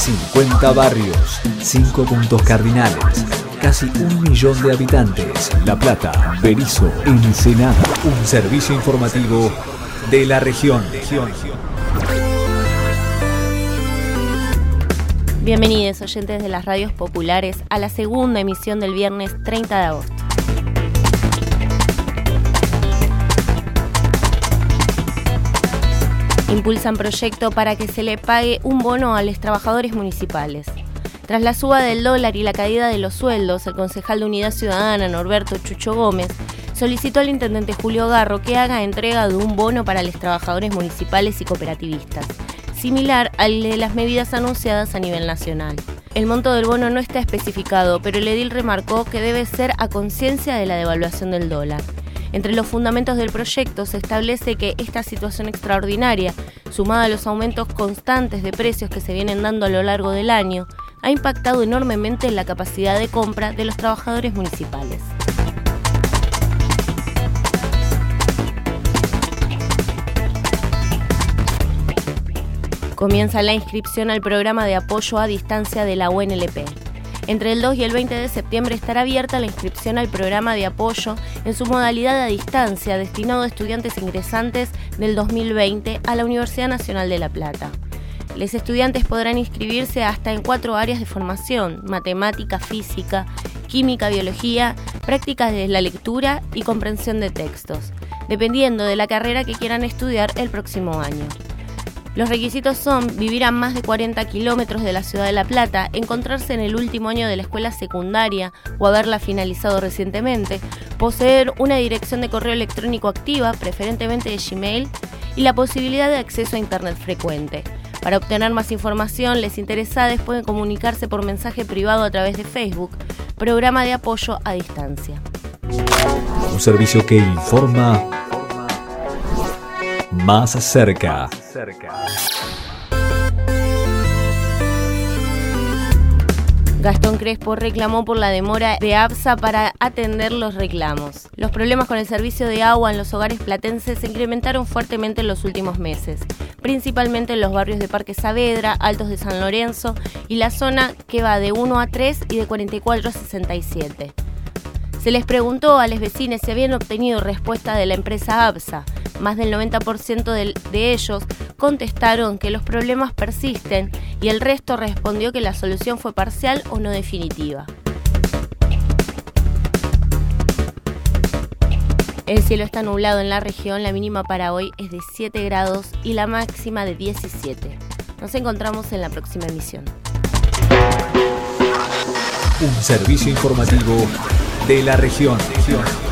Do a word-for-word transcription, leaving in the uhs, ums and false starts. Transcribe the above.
cincuenta barrios, cinco puntos cardinales, casi un millón de habitantes. La Plata, Berizo, Ensenada. Un servicio informativo de la región. Bienvenidos, oyentes de las radios populares, a la segunda emisión del viernes treinta de agosto. Impulsan proyecto para que se le pague un bono a los trabajadores municipales. Tras la suba del dólar y la caída de los sueldos, el concejal de Unidad Ciudadana, Norberto Chucho Gómez, solicitó al intendente Julio Garro que haga entrega de un bono para los trabajadores municipales y cooperativistas, similar al de las medidas anunciadas a nivel nacional. El monto del bono no está especificado, pero el edil remarcó que debe ser a conciencia de la devaluación del dólar. Entre los fundamentos del proyecto se establece que esta situación extraordinaria, sumada a los aumentos constantes de precios que se vienen dando a lo largo del año, ha impactado enormemente en la capacidad de compra de los trabajadores municipales. Comienza la inscripción al programa de apoyo a distancia de la U N L P. Entre el dos y el veinte de septiembre estará abierta la inscripción al programa de apoyo en su modalidad a distancia destinado a estudiantes ingresantes del dos mil veinte a la Universidad Nacional de La Plata. Los estudiantes podrán inscribirse hasta en cuatro áreas de formación: matemática, física, química, biología, prácticas de la lectura y comprensión de textos, dependiendo de la carrera que quieran estudiar el próximo año. Los requisitos son vivir a más de cuarenta kilómetros de la ciudad de La Plata, encontrarse en el último año de la escuela secundaria o haberla finalizado recientemente, poseer una dirección de correo electrónico activa, preferentemente de Gmail, y la posibilidad de acceso a Internet frecuente. Para obtener más información, les interesados pueden comunicarse por mensaje privado a través de Facebook, Programa de Apoyo a Distancia. Un servicio que informa más cerca. Gastón Crespo reclamó por la demora de ABSA para atender los reclamos. Los problemas con el servicio de agua en los hogares platenses se incrementaron fuertemente en los últimos meses, principalmente en los barrios de Parque Saavedra, Altos de San Lorenzo y la zona que va de uno a tres y de cuarenta y cuatro a sesenta y siete. Se les preguntó a los vecinos si habían obtenido respuesta de la empresa ABSA. Más del noventa por ciento de, de ellos contestaron que los problemas persisten y el resto respondió que la solución fue parcial o no definitiva. El cielo está nublado en la región, la mínima para hoy es de siete grados y la máxima de diecisiete. Nos encontramos en la próxima emisión. Un servicio informativo de la región.